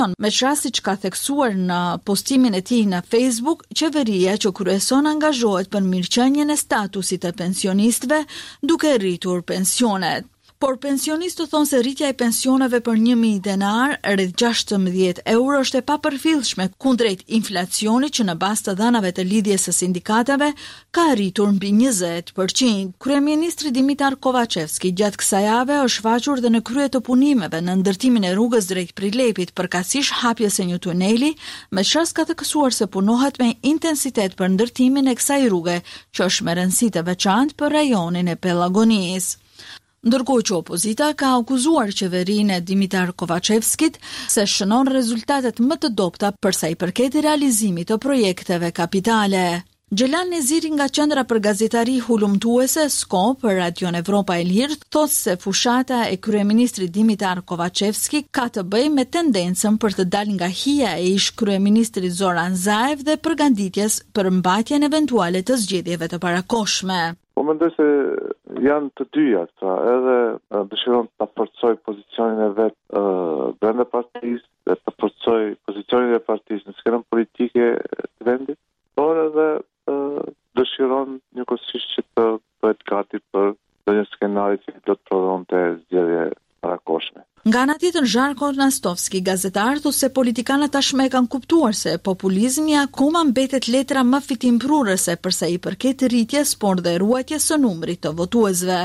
Me çfarë siç ka theksuar në postimin e tij në Facebook, qeveria që kryeson angazhohet për mirëqenien e statusit të pensionistëve duke rritur pensionet. Por pensionistët thonë se rritja e pensioneve për 1.000 denar, rreth 16 euro, është e papërfillshme kundrejt inflacionit që në bazë të dhënave të lidhjes së sindikatave ka arritur mbi 20%. Kryeministri Dimitar Kovacevski gjatë kësaj jave është shfaqur dhe në krye të punimeve në ndërtimin e rrugës drejt Prilepit, përkatësisht hapjes së një tuneli, me çfarë ka theksuar se punohet me intensitet për ndërtimin e kësaj rruge, që është me rëndësi të veçantë për rajonin e Pellagonisë. Ndërkohë që opozita ka akuzuar qeverinë e Dimitar Kovacevskit se shënon rezultatet më të dobta për sa i përket realizimit të projekteve kapitale. Gjelan Neziri nga Qendra për Gazetari Hulumtuese SKO për Radion Evropa e Lirë thotë se fushata e kryeministrit Dimitar Kovacevski ka të bëjë me tendencën për të dalë nga hija e ish kryeministrit Zoran Zaev dhe përgatitjes për mbajtjen eventuale të zgjedhjeve të parakohshme. Po mendoj se janë të dyja, edhe dëshiron të forcoj pozicionin e vet brenda partisë, dhe të forcoj pozicionin e partisë në skenën politike të vendit, por edhe dëshiron njëkohësisht që të bëhet gati për një skenari që do të prodhonte zgjedhje parakohshme. Nga ana tjetër, Zharko Nastovski, gazetar, thotë se politikanët tashmë e kanë kuptuar se populizmi akoma mbetet letra më fitimprurëse për sa i përket rritjes, por dhe ruajtjes së numrit të votuesve.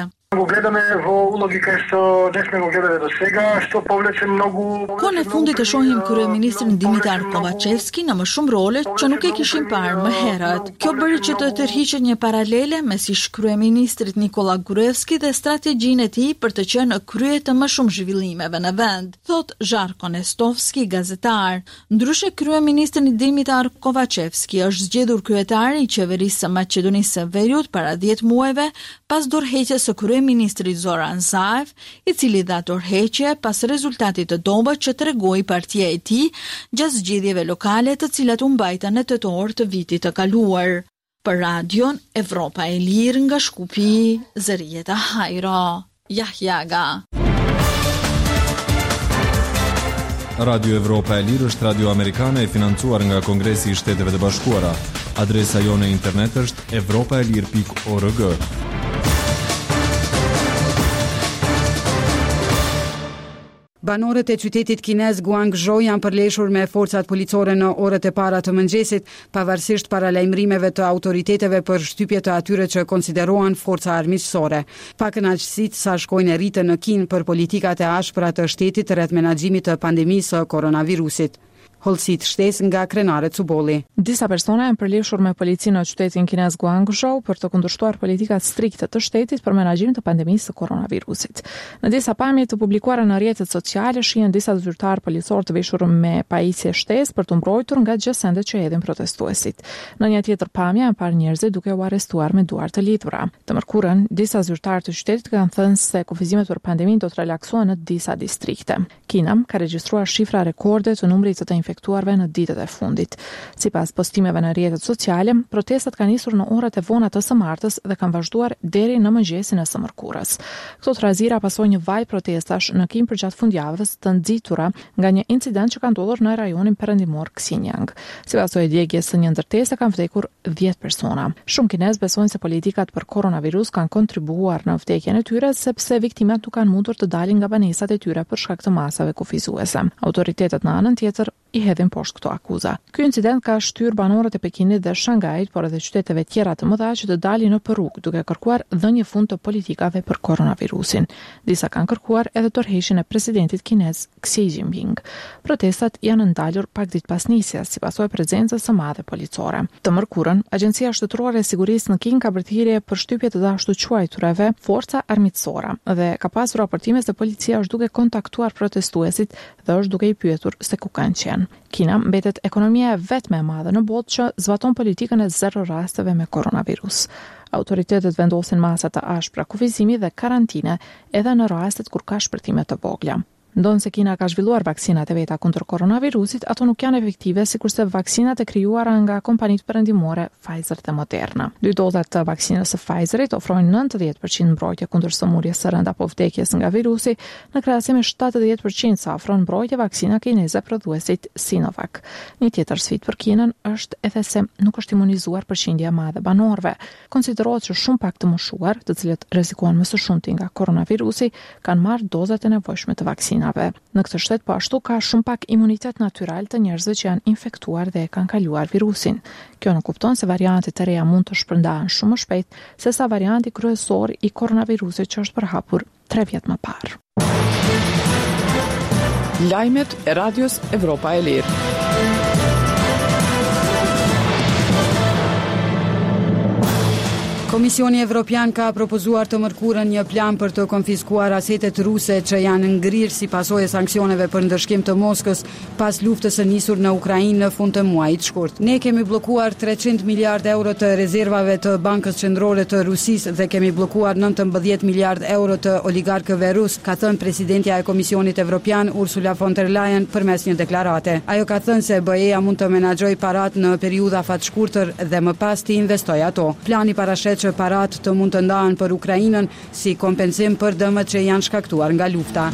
Kohën e fundit e shohim kryeministrin Dimitar Kovacevski në më shumë role që nuk e kishim parë më herët. Kjo bëri që të tërhiqet një paralele mes ish kryeministrit Nikola Gruevski dhe strategjinë e tij për të qenë në krye të më shumë zhvillimeve në vend, thot Zharko Nestovski, gazetar. Ndryshe, kryeministri Dimitar Kovacevski është zgjedhur kryetari i qeverisë së Maqedonisë së Veriut para 10 muajve pas dorëheqjes së kryeministrit Zoran Zaev, i cili dha dorëheqje pas rezultatit të dobët që tregoi partia e tij gjatë zgjedhjeve lokale të cilat u mbajtën në tetor të vitit të kaluar. Për Radion Evropa e Lirë nga Shkupi, Zërieta Hajro, Jahjaga. Radio Evropa e Lirë është radio amerikane e financuar nga Kongresi i Shteteve të Bashkuara. Adresa jone internet është evropaelir.org. Banorët e qytetit kinez Guangzhou janë përleshur me forcat policore në orët e para të mëngjesit, pavarësisht paralajmërimeve të autoriteteve për shtypje të atyre që konsiderohen forca armiqësore. Pa kënaqësitë sa shkojnë e rritën në Kinë për politikat e ashpra të shtetit rreth menaxhimit të pandemisë së koronavirusit. Holsit shtesë nga Krenare Cubolli. Disa persona janë përleshur me policinë në qytetin kinez Guangzhou për të kundërshtuar politikat strikte të shtetit për menaxhim të pandemisë së koronavirusit. Në disa pamje të publikuara në rrjetet sociale shihen disa zyrtar policor të veshur me pajisje shtesë për të mbrojtur nga gjesendet që hedhin protestuesit. Në një tjetër pamje janë parë njerëz duke u arrestuar me duar të lidhura. Të mërkurën, disa zyrtar të qytetit kanë thënë se kufizimet për pandeminë do të relaksohen në disa distrikte. Kina ka regjistruar shifra rekorde të numrit të infektuarve në ditët e fundit. Sipas postimeve në rrjetet sociale, protestat kanë nisur në orët e vona të së martës dhe kanë vazhduar deri në mëngjesin e së mërkurës. Këto trazira pasojnë një vaj protestash në Kinë përgjatë fundjavës të nxitura nga një incident që ka ndodhur në rajonin perëndimor Xinjiang. Sipas së djegjes së një ndërtese kanë vdekur 10 persona. Shumë kinezë besojnë se politikat për koronavirus kanë kontribuar në vdekjen e tyre sepse viktimat nuk kanë mundur të dalin nga banesat e tyre për shkak të masave kufizuese. Autoritetet në anën tjetër i hedhin poshtë këto akuza. Ky incident ka shtyr banorët e Pekinit dhe Shangajit, por edhe qyteteve tjera të mëdha që të dalin në rrugë duke kërkuar dhënie fund të politikave për koronavirusin. Disa kanë kërkuar edhe tërheqjen e presidentit kinez Xi Jinping. Protestat janë ndalur pak ditë pas nisjes, si pasojë prezencës së madhe policore. Të mërkurën, Agjencia Shtetërore e Sigurisë në Kinë ka bërë thirrje për shtypje të dashur quajturave forca armiqësore dhe ka pasur raportime se policia është duke kontaktuar protestuesit dhe është duke i pyetur se ku kanë qenë. Kina mbetet ekonomia e vetme e madhe në botë që zbaton politikën e zero rasteve me koronavirus. Autoritetet vendosin masa të ashpra kufizimi dhe karantine edhe në rastet kur ka shpërthime të vogla. Ndonë se Kina ka zhvilluar vaksinat e veta kundër koronavirusit, ato nuk janë efektive sikurse vaksinat e krijuara nga kompanitë perëndimore Pfizer dhe Moderna. 2 dozat të vaksinës së Pfizerit ofrojnë 90% mbrojtje kundër sëmundjes së rënd apo vdekjes nga virusi, në krahasim me 70% sa ofron mbrojtje vaksina kineze prodhuesit Sinovac. Një tjetër sfidë për Kinën është edhe se nuk është imunizuar përqindja e madhe banorëve. Konsiderohet që shumë pak të moshuar, të cilët rrezikohen më së shumti nga koronavirusi, kanë marrë dozat e nevojshme të vaksinave. Në këtë shtet po ashtu ka shumë pak imunitet natyral të njerëzve që janë infektuar dhe e kanë kaluar virusin. Kjo nuk kupton se variantet e reja mund të shpërndahen shumë më shpejt sesa varianti kryesor i koronavirusit që është përhapur 3 vjet më parë. Lajmet e Radios Evropa e Lirë. Komisioni Evropian ka propozuar të mërkurën një plan për të konfiskuar asetet ruse që janë ngrirë si pasojë sanksioneve për ndërshkim të Moskës pas luftës së nisur në Ukrainë në fund të muajit shkurt. Ne kemi bllokuar 300 miliard euro të rezervave të Bankës Qendrore të Rusisë dhe kemi bllokuar 19 miliard euro të oligarkëve rus, ka thënë presidentja e Komisionit Evropian Ursula von der Leyen përmes një deklarate. Ajo ka thënë se BE-ja mund të menaxhojë parat në periudha fatshkurtër dhe më pas të investojë ato. Plani parashet që parat të mund të ndahen për Ukrainën si kompensim për dëmet që janë shkaktuar nga lufta.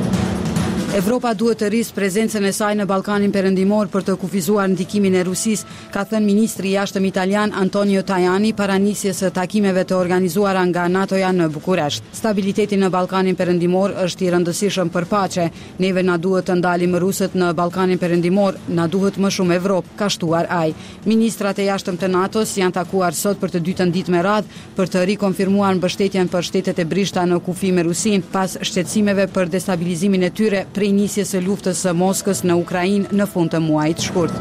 Evropa duhet të rrisë prezencën e saj në Ballkanin Perëndimor për të kufizuar ndikimin e Rusisë, ka thënë ministri i jashtëm italian Antonio Tajani para nisjes së takimeve të organizuara nga NATO-ja në Bukuresht. Stabiliteti në Ballkanin Perëndimor është i rëndësishëm për paqe. Neve na duhet të ndalim rusët në Ballkanin Perëndimor, na duhet më shumë Evropë, ka shtuar ai. Ministrat e jashtëm të NATO-s janë takuar sot për të dytën ditë me radhë për të rikonfirmuar mbështetjen për shtetet e brishta në kufi me Rusinë pas shqetësimeve për destabilizimin e tyre prej nisjes së luftës së Moskës në Ukrainë në fund të muajit shkurt.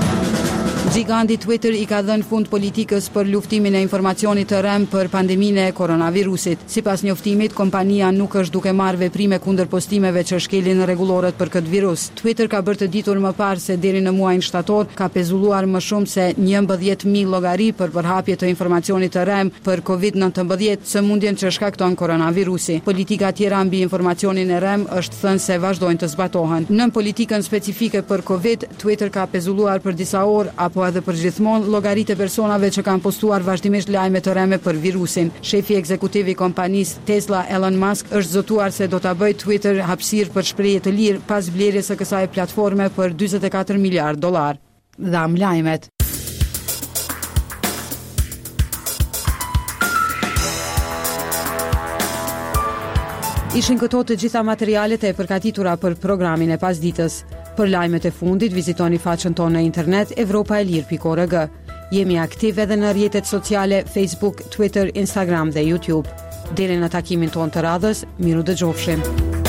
Giganti Twitter i ka dhënë fund politikës për luftimin e informacionit të rrem për pandeminë e koronavirusit. Sipas njoftimit, kompania nuk është duke marrë veprime kundër postimeve që shkelin rregullorët për këtë virus. Twitter ka bërë të ditur më parë se deri në muajin shtator ka pezulluar më shumë se 11.000 llogari për përhapje të informacionit të rrem për COVID-19, sëmundjen që shkakton koronavirusi. Politika tjera mbi informacionin e rrem është thënë se vazhdojnë të zbatohen. Në politikën specifike për COVID, Twitter ka pezulluar për disa orë apo edhe për gjithmonë llogaritë e personave që kanë postuar vazhdimisht lajme të rreme për virusin. Shefi ekzekutiv i kompanisë Tesla, Elon Musk, është zotuar se do ta bëjë Twitter hapësirë për shprehje të lirë pas blerjes së kësaj platforme për $44 miliard. Dham lajmet. Ishin këto të gjitha materialet e përgatitura për programin e pasditës. Për lajmet e fundit, vizitoni faqen tonë në internet evropaelir.org. Jemi aktiv edhe në rrjetet sociale Facebook, Twitter, Instagram dhe YouTube. Deri në takimin tonë të radhës, miru dëgjofshim.